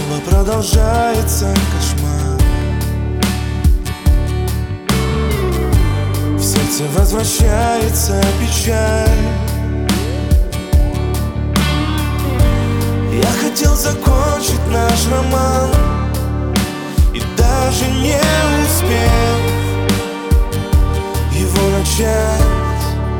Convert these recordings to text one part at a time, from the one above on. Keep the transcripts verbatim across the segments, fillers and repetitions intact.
Снова продолжается кошмар. В сердце возвращается печаль. Я хотел закончить наш роман и даже не успел его начать,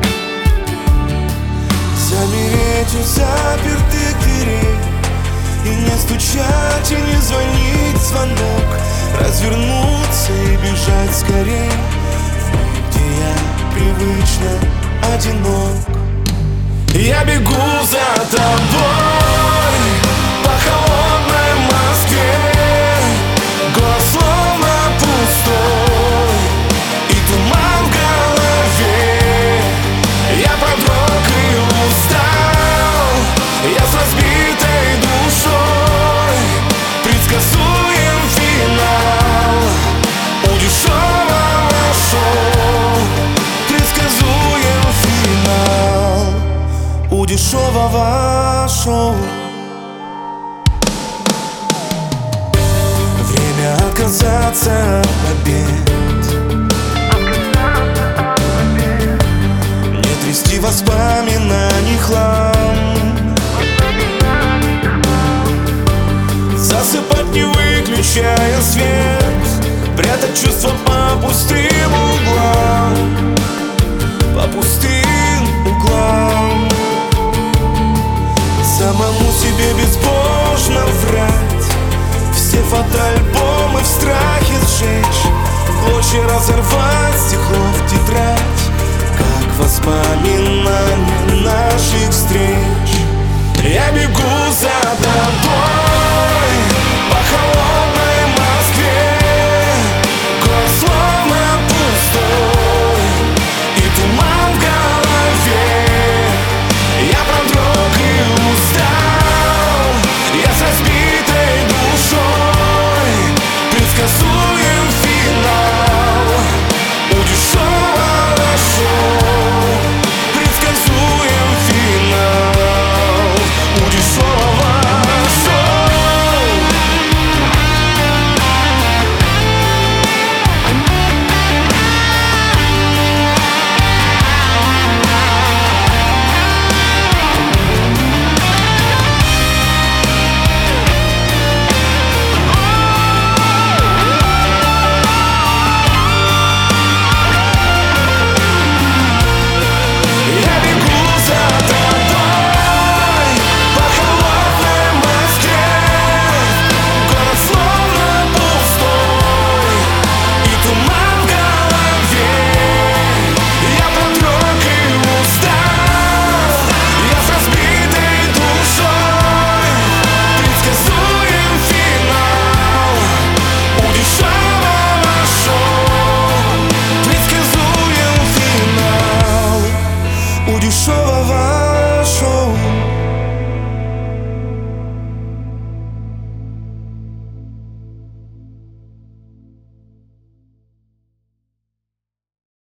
замереть у запертых дверей и не стучать, и не звонить в звонок, развернуться и бежать скорей в мир, где я привычно одинок. Я бегу за тобой по холодной Москве, город словно пустой и туман в голове. Я продрог и устал, я с разбитой душой. Предсказуем финал у дешевого шоу. Предсказуем финал у дешевого шоу. Время отказаться от побед, не трясти воспоминаний хлам, засыпать не выключая свет, прятать чувства по пустым углам, по пустым углам. Самому себе безбожно врать, все фотоальбомы в страхе сжечь, в клочья разорвать стекло в тетрадь, как воспоминания наших встреч. Я бегу за тобой